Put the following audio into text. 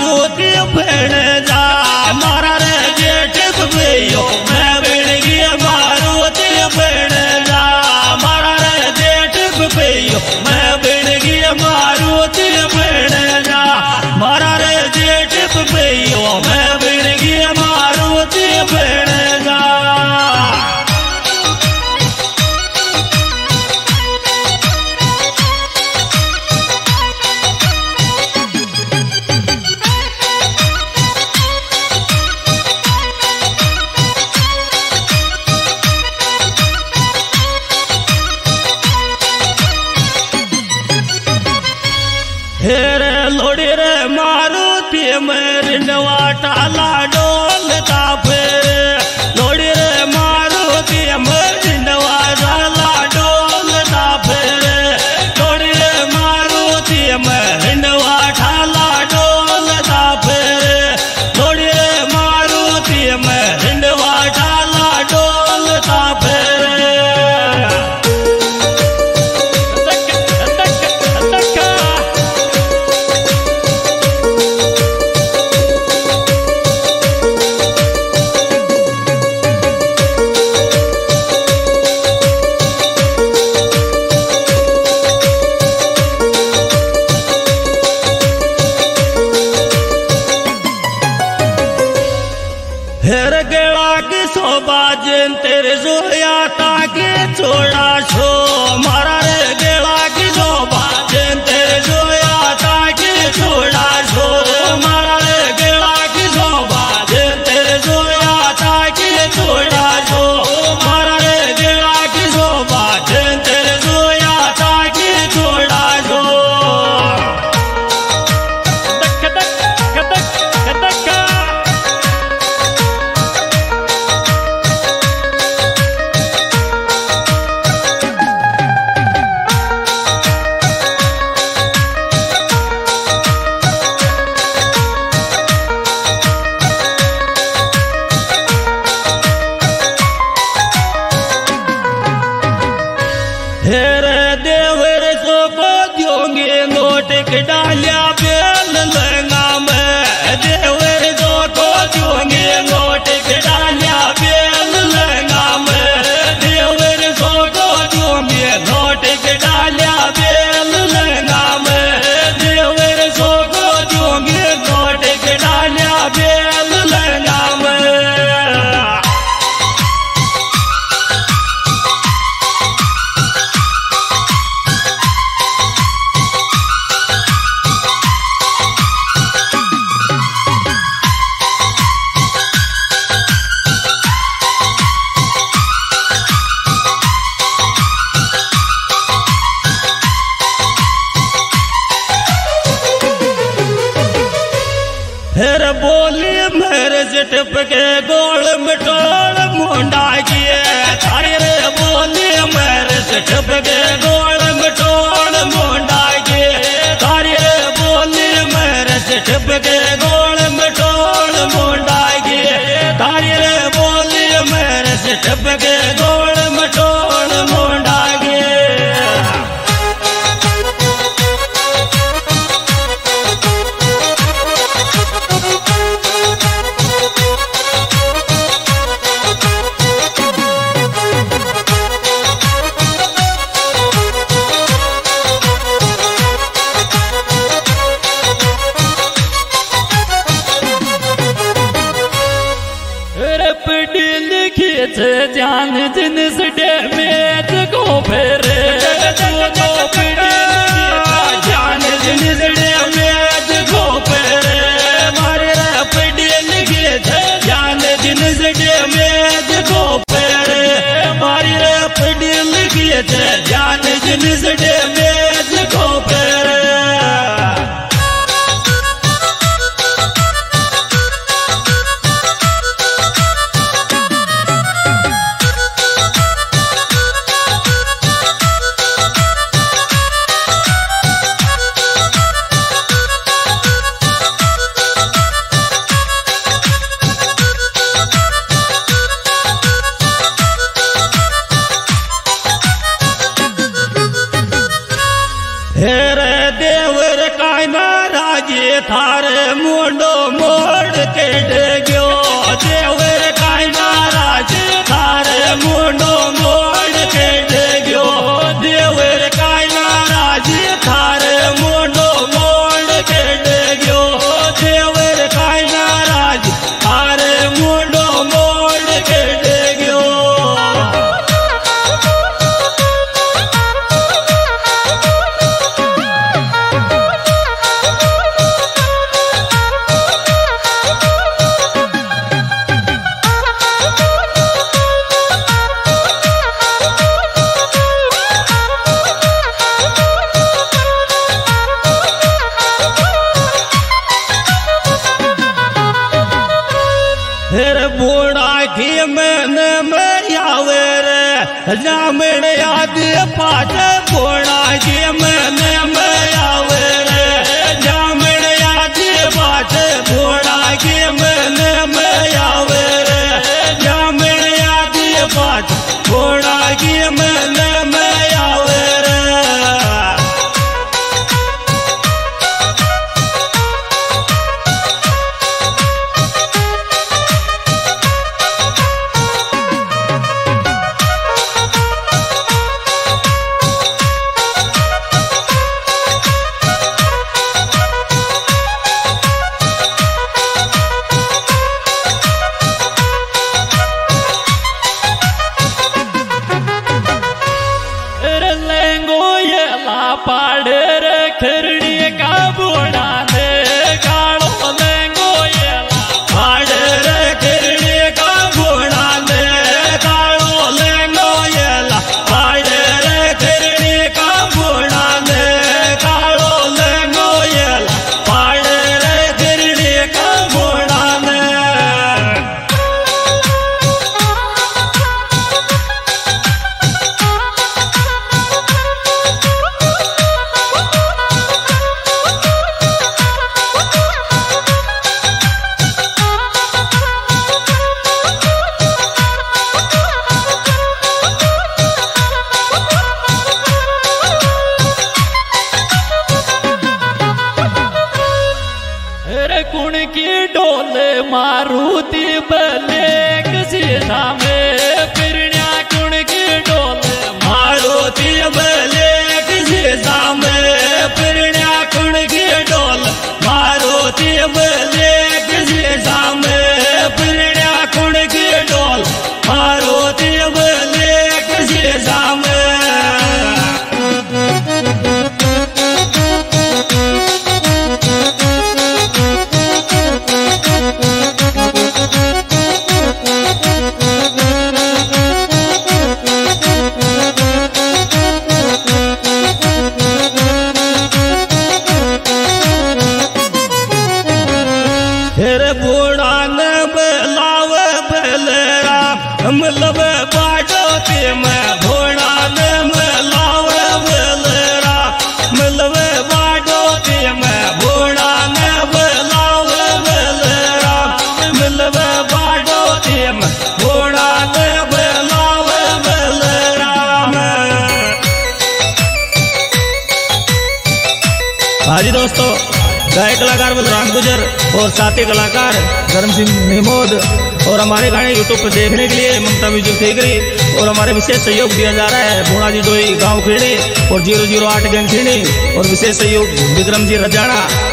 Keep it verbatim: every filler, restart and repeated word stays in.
मारुति भेड़ जा मारा रे जेठ भैयो मैं भेड़ गया मारुति भेड़ जा मारा रे जेठ भैयो मैं भेड़ गया मारुति भेड़ जा मारा रे जेठ भैयो मैं भेड़ गया मारुति भेड़ जा। हेरे लोड़ी रे मारुति मेरी नवाटा लाडोल तापे लोड़ी रे मारुति मेरी नवाटा लाडोल तापे लोड़ी रे मारुति मेरी नवाटा लाडोल तापे लोड़ी रे मारुति मेरी नवाटा लाडोल तापे। हेर गेला की शोभा जन तेरे जोया ताके छोड़ा छो मारा रे गेला की शोभा जन तेरे जोया ताके छोड़ा छो मारा रे गेला की शोभा जन तेरे जोया ताके छोड़ा छो मारा रे गेला की शोभा जन तेरे जोया ताके छोड़ा छो। दक दक दक दक हेरे देवर सो को दियोगे नोट के डालिया बेल लंगा में देवर सो को दियोगे नोट के डालिया बेल लंगा में देवर सो को दियोगे नोट के डालिया बेल लंगा में देवर सो को दियोगे नोट के डालिया बेल लंगा में। फिर बोली मेरे जटप के गोल मिटोल मुंडा किए थारी रे बोली मेरे जटप के गोल मिटोल मुंडा किए थारी रे बोली मेरे जटप के गोल मिटोल मुंडा किए थारी रे बोली मेरे जटप के गोल मिटोल मुंडा किए। जान जिनस डैमेज को फेरे जान जिनस डैमेज को फेरे मारे रपड़ी लिखे थे जान जिनस डैमेज को फेरे मारे रपड़ी लिखे थे जान जिनस डैमेज को फेरे। मुंडो मोड़ के गयो देवर काई नाराज थारे मुंडो मोड़ के गयो देवर काई नाराज थारे मुंडो मोड़ के गयो देवर काई नाराज थारे मुंडो मोड़ के गयो। फिर बूढ़ा की मैंने में आवे रे जामण याद पाठ बूढ़ा की मैंने में आवे रे जामण याद पाठ बूढ़ा की मैंने में आवे रे जामण याद पाठ बूढ़ा की मैंने में आवे रे। पाड़े रे खरड़ी का बूढ़ा ने कालो लेंगो ये पाड़े रे खरड़ी का बूढ़ा ने कालो लेंगो ये पाड़े रे खरड़ी का बूढ़ा ने कालो लेंगो ये पाड़े रे खरड़ी का बूढ़ा ने। कुण की डोले मारुति बलेक सीधा में फिरण्या कुण की डोले मारुति बलेक सीधा में फिरण्या कुण की डोले मारुति बलेक सीधा में फिरण्या कुण की डोले मारुति बलेक सीधा में। फिर बूढ़ा ने बलाव बलरा मतलब बाटो ते मैं बूढ़ा ने बलाव बलरा मतलब बाटो ते मैं बूढ़ा ने बलाव बलरा मतलब बाटो ते मैं बूढ़ा ने बलाव बलरा। हाँ जी दोस्तों, गायक कलाकार बलराम गुजर और साथी कलाकार धर्म सिंह महमूद और हमारे गाने यूट्यूब पर देखने के लिए ममता म्यूजिक ठेकरी और हमारे विशेष सहयोग दिया जा रहा है भूणा जी डोई गांव खेड़ी और जीरो जीरो आठ गैंग खेड़ी और विशेष सहयोग विक्रम जी रजाना।